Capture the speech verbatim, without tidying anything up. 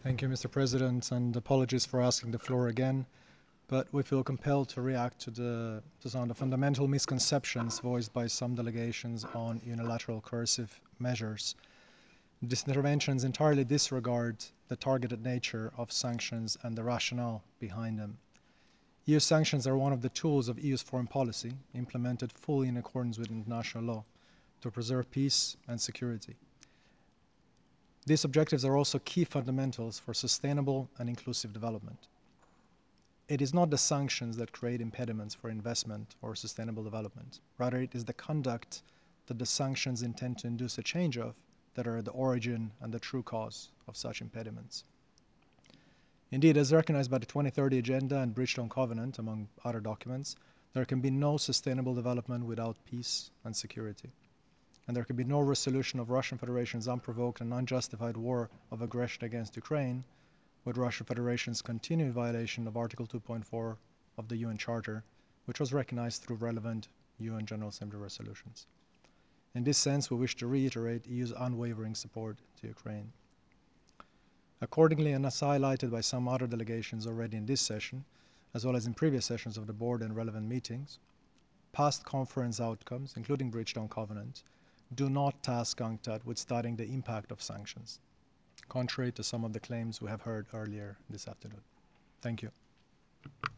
Thank you, Mister President, and apologies for asking the floor again, but we feel compelled to react to, the, to some of the fundamental misconceptions voiced by some delegations on unilateral coercive measures. These interventions entirely disregard the targeted nature of sanctions and the rationale behind them. E U sanctions are one of the tools of E U's foreign policy, implemented fully in accordance with international law, to preserve peace and security. These objectives are also key fundamentals for sustainable and inclusive development. It is not the sanctions that create impediments for investment or sustainable development. Rather, it is the conduct that the sanctions intend to induce a change of that are the origin and the true cause of such impediments. Indeed, as recognized by the twenty thirty Agenda and Bridgetown Covenant, among other documents, there can be no sustainable development without peace and security. And there can be no resolution of Russian Federation's unprovoked and unjustified war of aggression against Ukraine with Russian Federation's continued violation of Article two point four of the U N Charter, which was recognized through relevant U N General Assembly resolutions. In this sense, we wish to reiterate E U's unwavering support to Ukraine. Accordingly, and as highlighted by some other delegations already in this session, as well as in previous sessions of the Board and relevant meetings, past conference outcomes, including Bridgetown Covenant, do not task UNCTAD with studying the impact of sanctions, contrary to some of the claims we have heard earlier this afternoon. Thank you.